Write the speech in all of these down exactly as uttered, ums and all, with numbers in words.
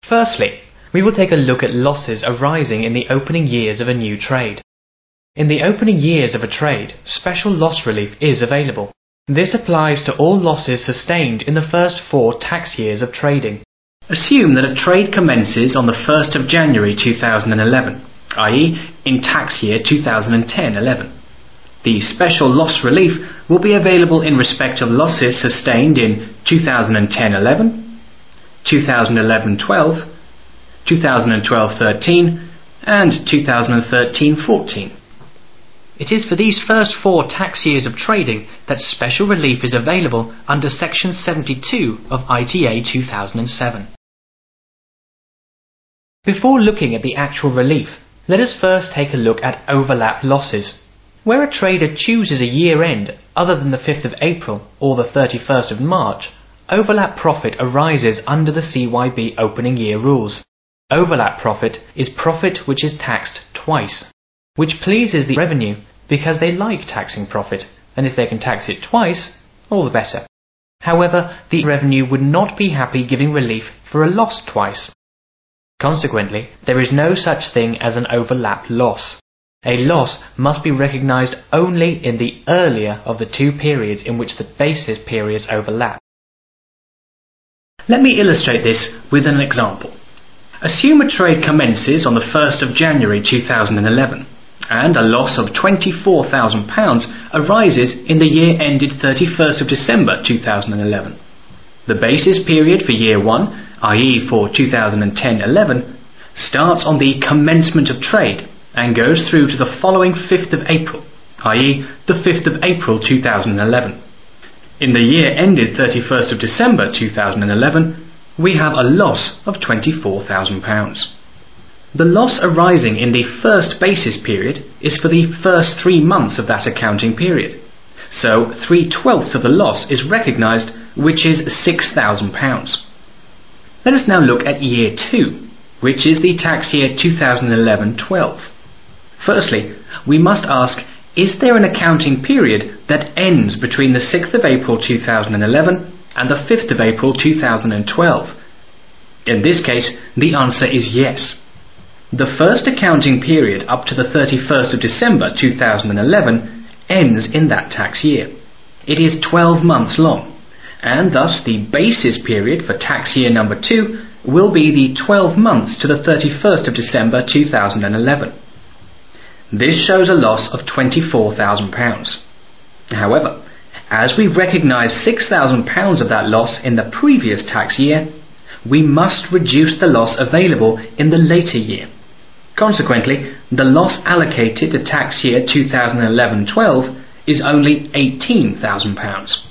Firstly, we will take a look at losses arising in the opening years of a new trade. In the opening years of a trade, special loss relief is available. This applies to all losses sustained in the first four tax years of trading. Assume that a trade commences on the first of January two thousand eleven, that is in tax year two thousand ten eleven. The special loss relief will be available in respect of losses sustained in two thousand ten eleven, two thousand eleven twelve, two thousand twelve thirteen and two thousand thirteen fourteen. It is for these first four tax years of trading that special relief is available under Section seventy-two of I T A two thousand seven. Before looking at the actual relief, let us first take a look at overlap losses. Where a trader chooses a year-end other than the fifth of April or the thirty-first of March, overlap profit arises under the C Y B opening year rules. Overlap profit is profit which is taxed twice, which pleases the revenue because they like taxing profit, and if they can tax it twice, all the better. However, the revenue would not be happy giving relief for a loss twice. Consequently, there is no such thing as an overlap loss. A loss must be recognized only in the earlier of the two periods in which the basis periods overlap. Let me illustrate this with an example. Assume a trade commences on the first of January two thousand eleven, and a loss of twenty-four thousand pounds arises in the year ended thirty-first of December two thousand eleven. The basis period for year one, that is for two thousand ten eleven, starts on the commencement of trade and goes through to the following fifth of April, that is the fifth of April two thousand eleven. In the year ended thirty-first of December two thousand eleven, we have a loss of twenty-four thousand pounds. The loss arising in the first basis period is for the first three months of that accounting period. So three twelfths of the loss is recognised, which is six thousand pounds. Let us now look at year two, which is the tax year two thousand eleven twelve. Firstly, we must ask, is there an accounting period that ends between the sixth of April two thousand eleven and the fifth of April two thousand twelve? In this case, the answer is yes. The first accounting period up to the thirty-first of December two thousand eleven ends in that tax year. It is twelve months long, and thus the basis period for tax year number two will be the twelve months to the thirty-first of December two thousand eleven. This shows a loss of twenty-four thousand pounds. However, as we recognise six thousand pounds of that loss in the previous tax year, we must reduce the loss available in the later year. Consequently, the loss allocated to tax year two thousand eleven twelve is only eighteen thousand pounds.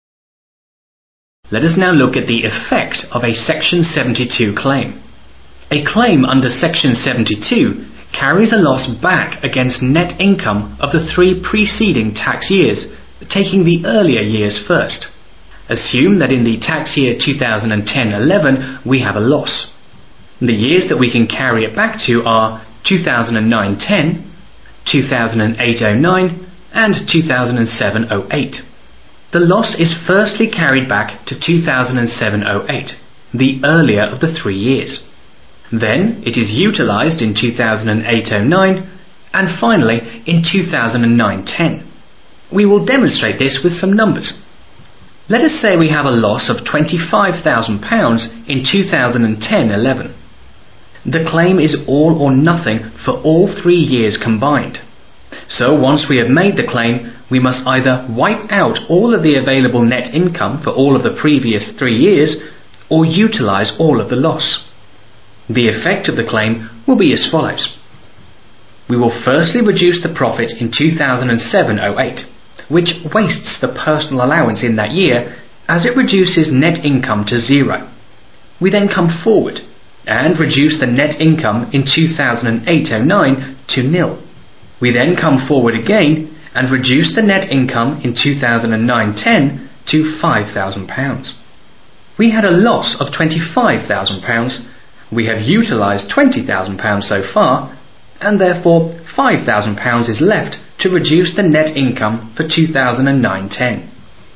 Let us now look at the effect of a Section seventy-two claim. A claim under Section seventy-two carries a loss back against net income of the three preceding tax years, taking the earlier years first. Assume that in the tax year two thousand ten eleven we have a loss. The years that we can carry it back to are two thousand nine ten, two thousand eight oh nine and two thousand seven oh eight. The loss is firstly carried back to two thousand seven oh eight, the earlier of the three years. Then it is utilised in two thousand eight oh nine and finally in two thousand nine ten. We will demonstrate this with some numbers. Let us say we have a loss of twenty-five thousand pounds in two thousand ten eleven. The claim is all or nothing for all three years combined. So once we have made the claim, we must either wipe out all of the available net income for all of the previous three years or utilise all of the loss. The effect of the claim will be as follows. We will firstly reduce the profit in two thousand seven oh eight, which wastes the personal allowance in that year as it reduces net income to zero. We then come forward and reduce the net income in two thousand eight oh nine to nil. We then come forward again and reduce the net income in two thousand nine ten to five thousand pounds. We had a loss of twenty-five thousand pounds. We have utilised twenty thousand pounds so far, and therefore five thousand pounds is left to reduce the net income for two thousand nine ten.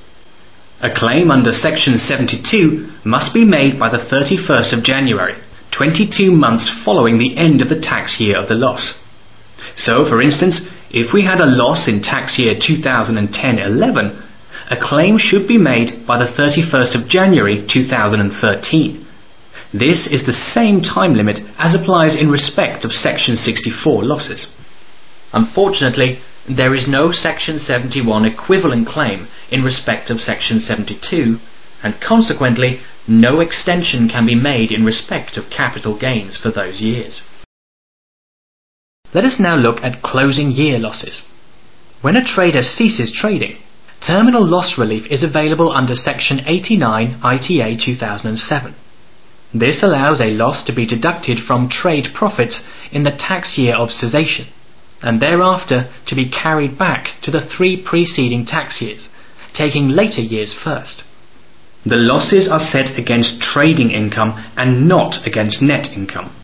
A claim under Section seventy-two must be made by the thirty-first of January, twenty-two months following the end of the tax year of the loss. So, for instance, if we had a loss in tax year two thousand ten eleven, a claim should be made by the thirty-first of January two thousand thirteen. This is the same time limit as applies in respect of Section sixty-four losses. Unfortunately, there is no Section seventy-one equivalent claim in respect of Section seventy-two, and consequently, no extension can be made in respect of capital gains for those years. Let us now look at closing year losses. When a trader ceases trading, terminal loss relief is available under Section eighty-nine I T A two thousand seven. This allows a loss to be deducted from trade profits in the tax year of cessation, and thereafter to be carried back to the three preceding tax years, taking later years first. The losses are set against trading income and not against net income.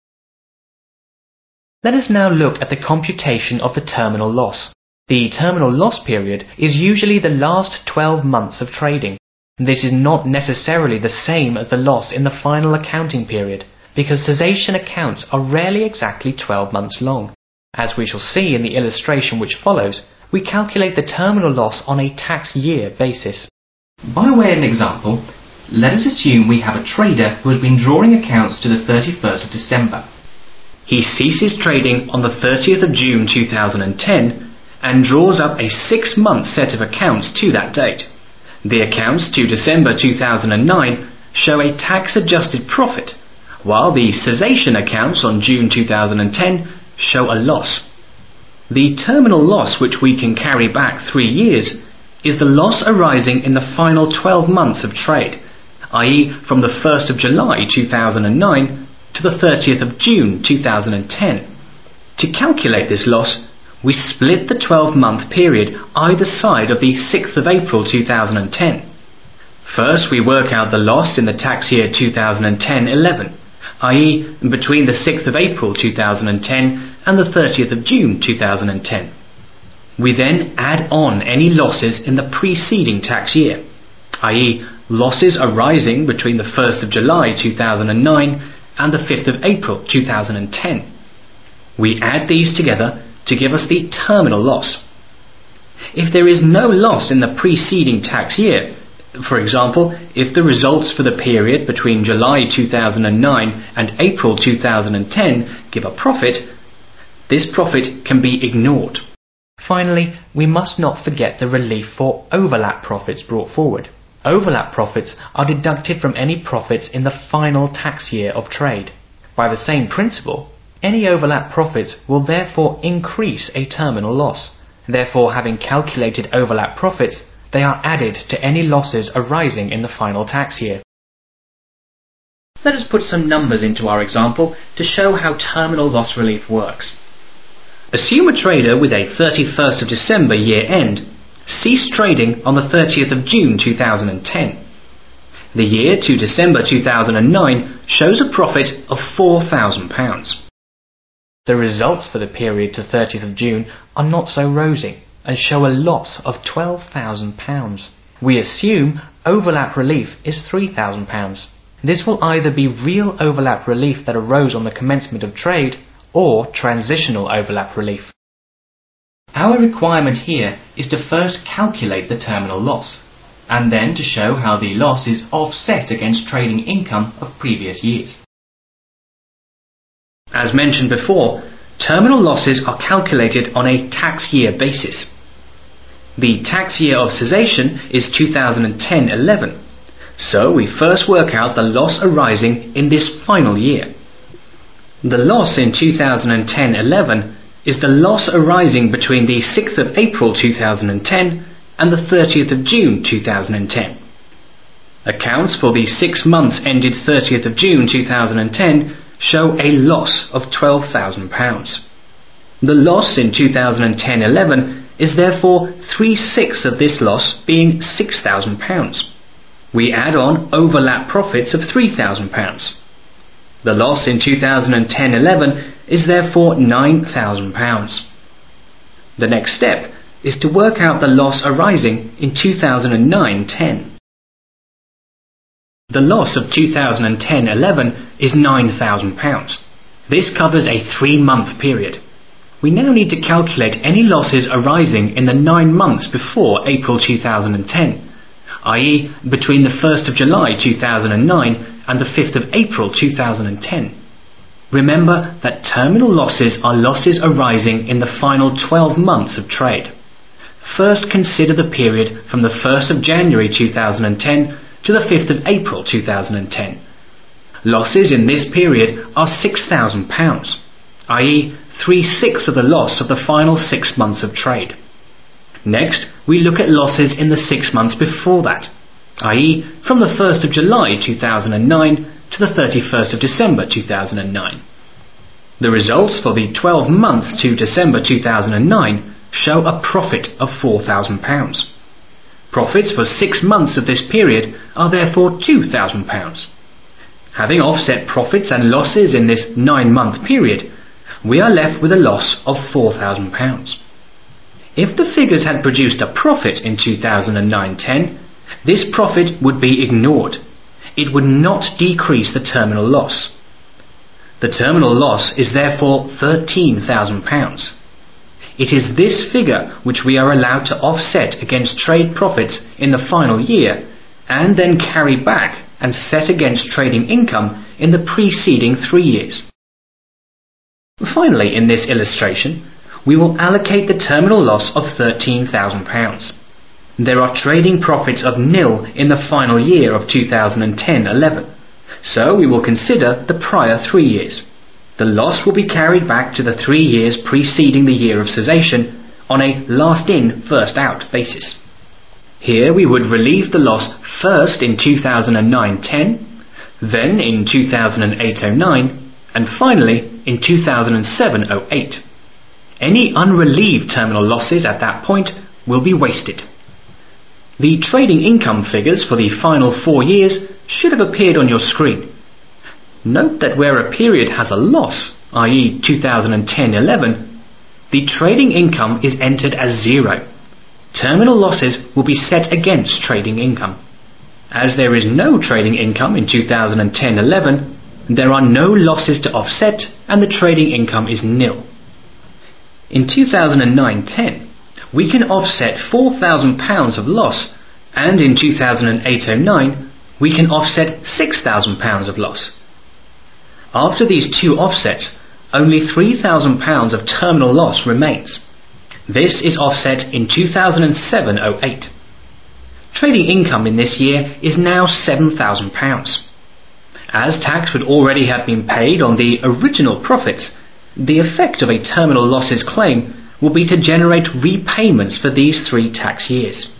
Let us now look at the computation of the terminal loss. The terminal loss period is usually the last twelve months of trading. This is not necessarily the same as the loss in the final accounting period, because cessation accounts are rarely exactly twelve months long. As we shall see in the illustration which follows, we calculate the terminal loss on a tax year basis. By way of an example, let us assume we have a trader who has been drawing accounts to the thirty-first of December. He ceases trading on the thirtieth of June two thousand ten and draws up a six-month set of accounts to that date. The accounts to December two thousand nine show a tax-adjusted profit, while the cessation accounts on June two thousand ten show a loss. The terminal loss which we can carry back three years is the loss arising in the final twelve months of trade, that is from the first of July two thousand nine to the thirtieth of June two thousand ten. To calculate this loss, we split the twelve-month period either side of the sixth of April two thousand ten. First, we work out the loss in the tax year two thousand ten eleven, that is between the sixth of April two thousand ten and the thirtieth of June two thousand ten. We then add on any losses in the preceding tax year, that is losses arising between the first of July two thousand nine and the fifth of April two thousand ten. We add these together to give us the terminal loss. If there is no loss in the preceding tax year, for example, if the results for the period between July two thousand nine and April two thousand ten give a profit, this profit can be ignored. Finally, we must not forget the relief for overlap profits brought forward. Overlap profits are deducted from any profits in the final tax year of trade. By the same principle, any overlap profits will therefore increase a terminal loss. Therefore, having calculated overlap profits, they are added to any losses arising in the final tax year. Let us put some numbers into our example to show how terminal loss relief works. Assume a trader with a thirty-first of December year end ceased trading on the thirtieth of June two thousand ten. The year to December two thousand nine shows a profit of four thousand pounds. The results for the period to thirtieth of June are not so rosy and show a loss of twelve thousand pounds. We assume overlap relief is three thousand pounds. This will either be real overlap relief that arose on the commencement of trade or transitional overlap relief. Our requirement here is to first calculate the terminal loss, and then to show how the loss is offset against trading income of previous years. As mentioned before, terminal losses are calculated on a tax year basis. The tax year of cessation is two thousand ten eleven, so we first work out the loss arising in this final year. The loss in two thousand ten eleven is the loss arising between the sixth of April two thousand ten and the thirtieth of June two thousand ten. Accounts for the six months ended thirtieth of June two thousand ten show a loss of twelve thousand pounds. The loss in two thousand ten eleven is therefore three-sixths of this loss, being six thousand pounds. We add on overlap profits of three thousand pounds. The loss in two thousand ten eleven is therefore nine thousand pounds. The next step is to work out the loss arising in two thousand nine ten. The loss of two thousand ten eleven is nine thousand pounds. This covers a three-month period. We now need to calculate any losses arising in the nine months before April two thousand ten, that is between the first of July two thousand nine and the fifth of April two thousand ten. Remember that terminal losses are losses arising in the final twelve months of trade. First, consider the period from the first of January two thousand ten to the fifth of April two thousand ten. Losses in this period are six thousand pounds, that is three-sixths of the loss of the final six months of trade. Next, we look at losses in the six months before that, that is from the first of July two thousand nine to the thirty-first of December two thousand nine. The results for the twelve months to December two thousand nine show a profit of four thousand pounds. Profits for six months of this period are therefore two thousand pounds. Having offset profits and losses in this nine-month period, we are left with a loss of four thousand pounds. If the figures had produced a profit in two thousand nine ten, this profit would be ignored. It would not decrease the terminal loss. The terminal loss is therefore thirteen thousand pounds. It is this figure which we are allowed to offset against trade profits in the final year and then carry back and set against trading income in the preceding three years. Finally, in this illustration, we will allocate the terminal loss of thirteen thousand pounds. There are trading profits of nil in the final year of two thousand ten eleven, so we will consider the prior three years. The loss will be carried back to the three years preceding the year of cessation on a last-in, first-out basis. Here we would relieve the loss first in two thousand nine ten, then in two thousand eight nine, and finally in two thousand seven oh eight. Any unrelieved terminal losses at that point will be wasted. The trading income figures for the final four years should have appeared on your screen. Note that where a period has a loss, that is two thousand ten eleven, the trading income is entered as zero. Terminal losses will be set against trading income. As there is no trading income in two thousand ten eleven, there are no losses to offset and the trading income is nil. In two thousand nine ten, we can offset four thousand pounds of loss, and in two thousand eight nine, we can offset six thousand pounds of loss. After these two offsets, only three thousand pounds of terminal loss remains. This is offset in two thousand seven oh eight. Trading income in this year is now seven thousand pounds. As tax would already have been paid on the original profits, the effect of a terminal losses claim will be to generate repayments for these three tax years.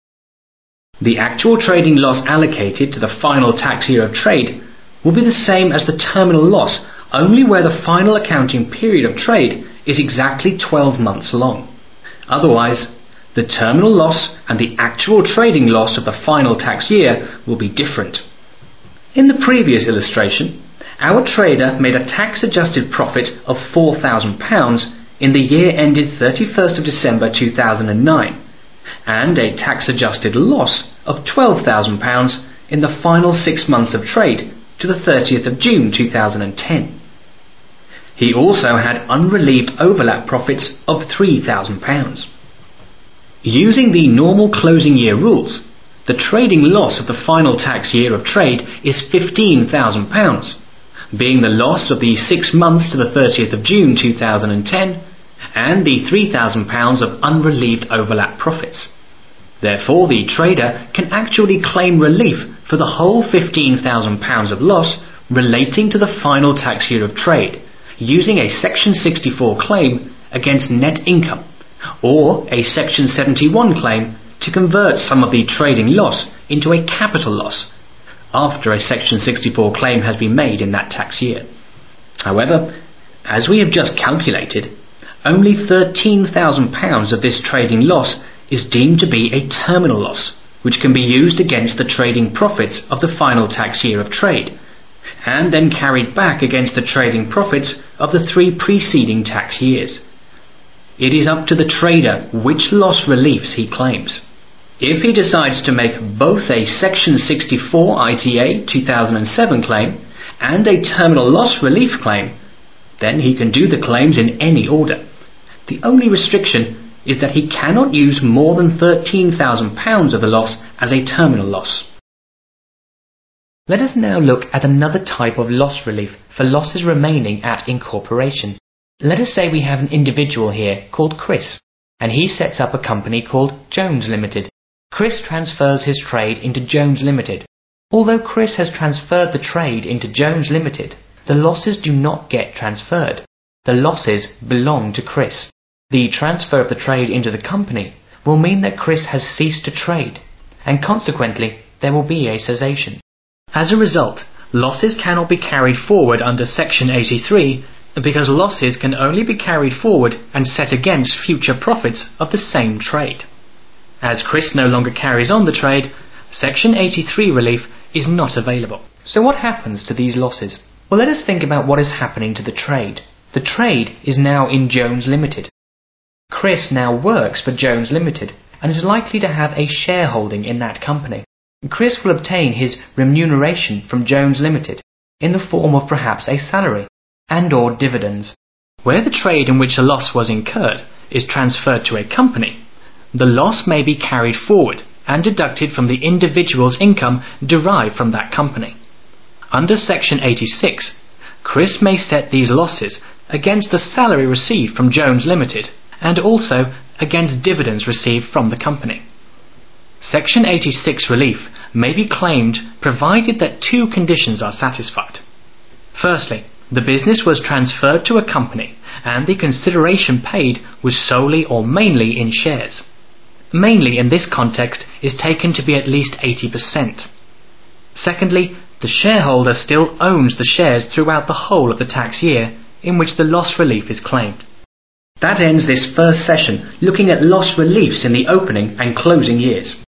The actual trading loss allocated to the final tax year of trade will be the same as the terminal loss, only where the final accounting period of trade is exactly twelve months long. Otherwise, the terminal loss and the actual trading loss of the final tax year will be different. In the previous illustration, our trader made a tax-adjusted profit of four thousand pounds in the year ended thirty-first of December two thousand nine, and a tax-adjusted loss of twelve thousand pounds in the final six months of trade to the thirtieth of June two thousand ten. He also had unrelieved overlap profits of three thousand pounds. Using the normal closing year rules, the trading loss of the final tax year of trade is fifteen thousand pounds, being the loss of the six months to the thirtieth of June two thousand ten and the three thousand pounds of unrelieved overlap profits. Therefore, the trader can actually claim relief for the whole fifteen thousand pounds of loss relating to the final tax year of trade, using a Section sixty-four claim against net income, or a Section seventy-one claim to convert some of the trading loss into a capital loss, after a Section sixty-four claim has been made in that tax year. However, as we have just calculated, only thirteen thousand pounds of this trading loss is deemed to be a terminal loss, which can be used against the trading profits of the final tax year of trade, and then carried back against the trading profits of the three preceding tax years. It is up to the trader which loss reliefs he claims. If he decides to make both a Section sixty-four I T A two thousand seven claim and a terminal loss relief claim, then he can do the claims in any order. The only restriction is that he cannot use more than thirteen thousand pounds of the loss as a terminal loss. Let us now look at another type of loss relief for losses remaining at incorporation. Let us say we have an individual here called Chris, and he sets up a company called Jones Limited. Chris transfers his trade into Jones Limited. Although Chris has transferred the trade into Jones Limited, the losses do not get transferred. The losses belong to Chris. The transfer of the trade into the company will mean that Chris has ceased to trade, and consequently there will be a cessation. As a result, losses cannot be carried forward under Section eighty-three because losses can only be carried forward and set against future profits of the same trade. As Chris no longer carries on the trade, Section eighty-three relief is not available. So what happens to these losses? Well, let us think about what is happening to the trade. The trade is now in Jones Limited. Chris now works for Jones Limited and is likely to have a shareholding in that company. Chris will obtain his remuneration from Jones Limited in the form of perhaps a salary and or dividends. Where the trade in which a loss was incurred is transferred to a company, the loss may be carried forward and deducted from the individual's income derived from that company. Under Section eighty-six, Chris may set these losses against the salary received from Jones Limited and also against dividends received from the company. Section eighty-six relief may be claimed provided that two conditions are satisfied. Firstly, the business was transferred to a company and the consideration paid was solely or mainly in shares. Mainly in this context is taken to be at least eighty percent. Secondly, the shareholder still owns the shares throughout the whole of the tax year in which the loss relief is claimed. That ends this first session looking at loss reliefs in the opening and closing years.